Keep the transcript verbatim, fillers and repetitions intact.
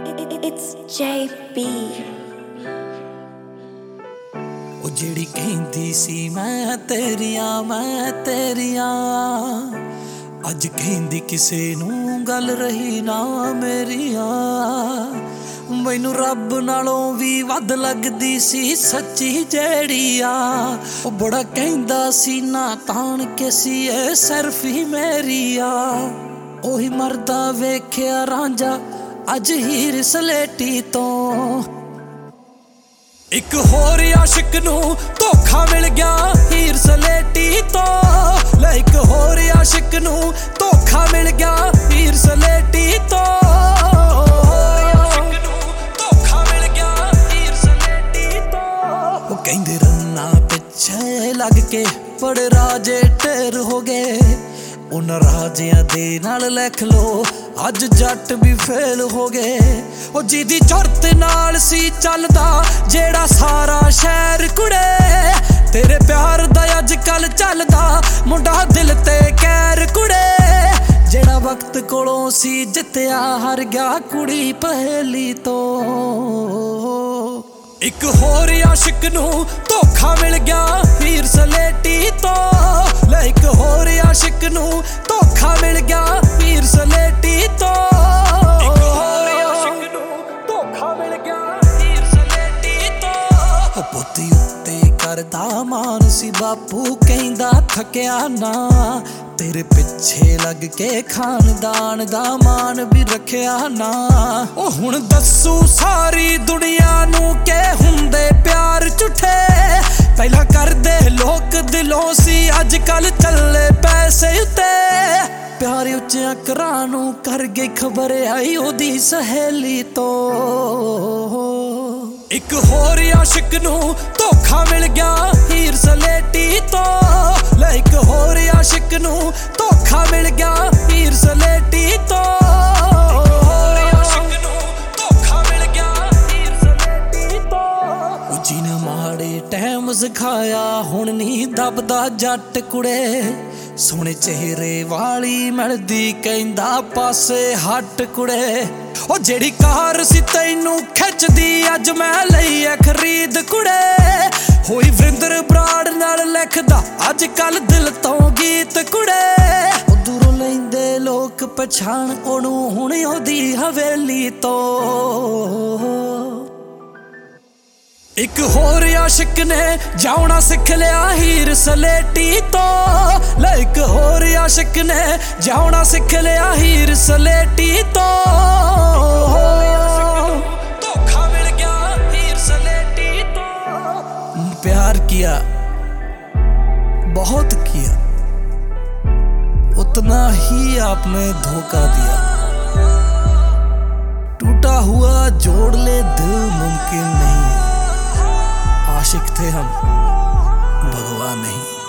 It's J B। ਉਹ ਜਿਹੜੀ ਕਹਿੰਦੀ ਸੀ ਮੈਂ ਤੇਰੀਆਂ ਮੈਂ ਤੇਰੀਆਂ, ਅੱਜ ਕਹਿੰਦੀ ਕਿਸੇ ਨੂੰ ਗੱਲ ਰਹੀ ਨਾ ਮੇਰੀਆਂ। ਮੈਨੂੰ ਰੱਬ ਨਾਲੋਂ ਵੀ ਵੱਧ ਲੱਗਦੀ ਸੀ ਸੱਚੀ ਜਿਹੜੀ ਆ। ਉਹ ਬੜਾ ਕਹਿੰਦਾ ਸੀ ਨਾ ਤਾਣ ਕੇ ਸੀ ਇਹ ਸਿਰਫ ਹੀ ਮੇਰੀ ਆ। ਉਹੀ ਮਰਦਾ ਵੇਖਿਆ ਰਾਂਝਾ ਅੱਜ ਹੀਰ ਸਲੇਟੀ ਤੋਂ। ਇੱਕ ਹੋਰ ਆਸ਼ਿਕ ਨੂੰ ਧੋਖਾ ਮਿਲ ਗਿਆ ਹੀਰ ਸਲੇਟੀ ਤੋਂ। ਲੈ ਇੱਕ ਹੋਰ ਆਸ਼ਿਕ ਨੂੰ ਧੋਖਾ ਮਿਲ ਗਿਆ ਹੀਰ ਸਲੇਟੀ ਤੋਂ। ਧੋਖਾ ਮਿਲ ਗਿਆ ਹੀਰ ਸਲੇਟੀ ਤੋਂ। ਉਹ ਕਹਿੰਦੇ ਰੰਨਾ ਪਿੱਛੇ ਲੱਗ ਕੇ ਬੜੇ ਰਾਜੇ ਢੇਰ ਹੋ ਗਏ। ਉਹਨਾਂ ਰਾਜਿਆਂ ਦੇ ਨਾਲ ਲਿਖ ਲੋ ਅੱਜ ਜੱਟ ਵੀ ਫੇਲ ਹੋ ਗਏ। ਉਹ ਜਿਹਦੀ ਜੁਰਤ ਨਾਲ ਸੀ ਚੱਲਦਾ ਜਿਹੜਾ ਸਾਰਾ ਸ਼ਹਿਰ ਕੁੜੇ। ਤੇਰੇ ਪਿਆਰ ਦਾ ਅੱਜ ਕੱਲ ਚੱਲਦਾ ਮੁੰਡਾ ਦਿਲ ਤੇ ਕਹਿਰ ਕੁੜੇ। ਜਿਹੜਾ ਵਕਤ ਕੋਲੋਂ ਸੀ ਜਿੱਤਿਆ ਹਾਰ ਗਿਆ ਕੁੜੀ ਪਹੇਲੀ ਤੋਂ। ਇੱਕ ਹੋਰ ਆਸ਼ਿਕ ਨੂੰ ਧੋਖਾ ਮਿਲ ਗਿਆ ਹੀਰ ਸਲੇਟੀ ਤੋਂ। ਲੈ ਇੱਕ ਹੋਰ ਆਸ਼ਿਕ ਨੂੰ ਧੋਖਾ ਮਿਲ ਗਿਆ ਹੀਰ ਸਲੇਟੀ ਤੋਂ। ਇੱਕ ਹੋਰ ਆਸ਼ਿਕ ਨੂੰ ਧੋਖਾ ਮਿਲ ਗਿਆ ਹੀਰ ਸਲੇਟੀ ਤੋਂ। ਉਹ ਪੋਤੀ ਉੱਤੇ ਕਰਦਾ ਮਾਨ ਸੀ ਬਾਪੂ ਕਹਿੰਦਾ ਥੱਕਿਆ ਨਾ। ਤੇਰੇ ਪਿੱਛੇ ਲੱਗ ਕੇ ਖਾਨਦਾਨ ਦਾ ਮਾਨ ਵੀ ਰੱਖਿਆ ਨਾ। ਉਹ ਹੁਣ ਦੱਸੂ ਸਾਰੀ ਦੁਨੀਆ ਨੂੰ ਕਿ ਹੁੰਦੇ ਪਿਆਰ ਝੂਠੇ। ਪਹਿਲਾਂ ਕਰਦੇ ਲੋਕ ਦਿਲੋਂ ਸੀ ਅੱਜ ਕੱਲ ਚੱਲੇ ਪੈਸੇ ਉੱਤੇ। ਪਿਆਰ ਉੱਚਿਆਂ ਘਰਾਂ ਨੂੰ ਕਰ ਗਈ ਖਬਰ ਆਈ ਉਹਦੀ ਸਹੇਲੀ ਤੋਂ। ਇੱਕ ਹੋਰ ਆਸ਼ਿਕ ਨੂੰ ਧੋਖਾ ਮਿਲ ਗਿਆ ਹੀਰ ਸਲੇਟੀ ਤੋਂ। ਲੈ ਇੱਕ ਹੋਰ ਆਸ਼ਿਕ ਨੂੰ ਧੋਖਾ ਮਿਲ ਗਿਆ ਹੀਰ ਸਲੇਟੀ ਤੋਂ। ਹੋਰ ਆਸ਼ਿਕ ਨੂੰ ਧੋਖਾ ਮਿਲ ਗਿਆ ਹੀਰ ਸਲੇਟੀ ਤੋਂ। ਉਹ ਜਿਹਨੇ ਮਾੜੇ ਟਾਈਮ ਸਿਖਾਇਆ ਹੁਣ ਨੀ ਦੱਬਦਾ ਜੱਟ ਕੁੜੇ। ਸੋਹਣੇ ਚਿਹਰੇ ਵਾਲੀ ਮਿਲਦੀ ਕਹਿੰਦਾ ਪਾਸੇ ਹੱਟ ਕੁੜੇ। ਉਹ ਜਿਹੜੀ ਕਾਰ ਸੀ ਤੈਨੂੰ ਖਿੱਚਦੀ ਅੱਜ ਮੈਂ ਲਈ ਐ ਖਰੀਦ ਕੁੜੇ। ਹੋਈ ਵਰਿੰਦਰ ਬਰਾੜ ਨਾਲ ਲਿਖਦਾ ਅੱਜ ਕੱਲ ਦਿਲ ਤੋਂ ਗੀਤ ਕੁੜੇ। ਉਹ ਦੂਰੋਂ ਲੈਂਦੇ ਲੋਕ ਪਛਾਣ ਉਹਨੂੰ ਹੁਣ ਉਹਦੀ ਹਵੇਲੀ ਤੋਂ। ਇੱਕ ਹੋਰ ਆਸ਼ਿਕ ਨੇ ਜਾਉਣਾ ਸਿੱਖ ਲਿਆ ਹੀਰ ਸਲੇਟੀ ਤੋਂ। ਲੈ ਇੱਕ ਹੋਰ ਆਸ਼ਿਕ ਨੇ ਜਾਉਣਾ ਸਿੱਖ ਲਿਆ ਹੀਰ ਸਲੇਟੀ ਤੋਂ। ਧੋਖਾ ਮਿਲ ਗਿਆ ਹੀਰ ਸਲੇਟੀ ਤੋਂ। प्यार किया बहुत किया उतना ही आपने धोखा दिया। टूटा हुआ जोड़ ले दिल मुमकिन नहीं। आशिक थे हम भगवान नहीं।